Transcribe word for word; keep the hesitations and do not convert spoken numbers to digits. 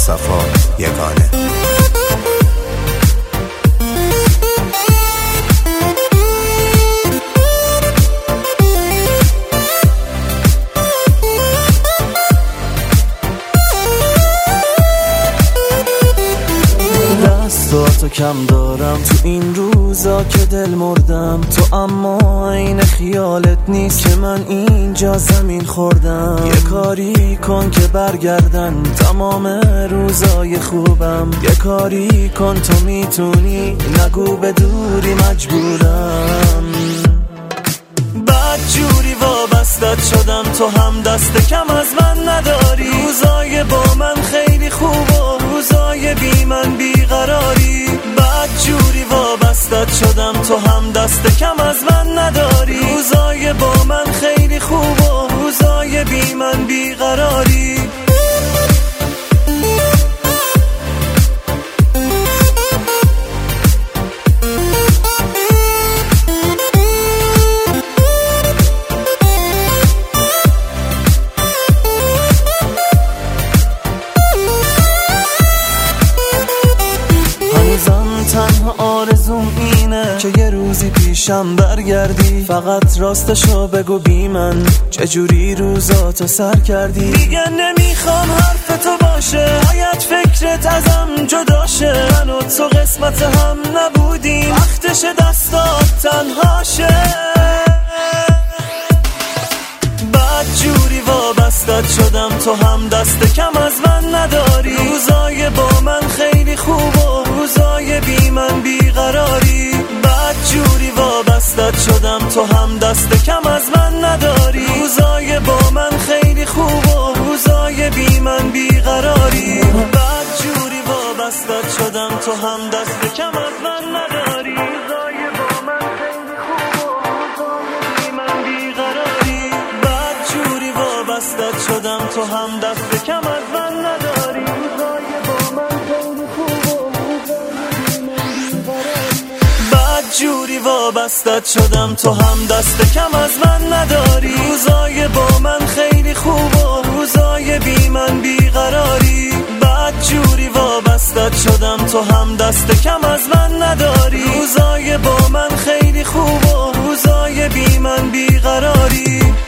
صفا یگانه. تو کم دارم تو این روزا که دل مردم، تو اما این خیالت نیست که من اینجا زمین خوردم. یه کاری کن که برگردن تمام روزای خوبم، یه کاری کن تو میتونی، نگو به دوری مجبورم. بد جوری وابستت شدم، تو هم دست کم از من نداری. روزای با من خیلی خوب و روزای بی من بیقراری. بد جوری وابستت شدم، تو هم دست کم از من نداری. روزای با من خیلی خوب و روزای بی من بیقراری. تنها آرزوم اینه که یه روزی پیشم برگردی، فقط راستشو بگو بی من چجوری روزاتو سر کردی. دیگه نمیخوام حرف تو باشه، باید فکرت ازم جداشه. من و تو قسمت هم نبودیم، وقتش دستات تنهاشه. بد جوری وابستت شدم، تو هم دست کم از من نداری. روزای با من خیلی خوب و روزای بی من بیقراری. بد جوری وابستت شدم، تو هم دست کم از من نداری. روزای با من خیلی خوب و روزای بی من بیقراری. بد جوری وابستت شدم، تو هم دست کم از من نداری. روزای با من خیلی خوب و روزای بی من بیقراری. بد جوری وابستت شدم، تو هم دست کم از من نداری. روزای با من خیلی خوب و روزای بی من بیقراری. بد جوری وابستت شدم، تو هم دست کم از من نداری. روزای با من خیلی خوب و روزای بی من بیقراری. بد جوری وابستت شدم، تو هم دست کم از من نداری. روزای با من خیلی خوب و روزای بی من بیقراری.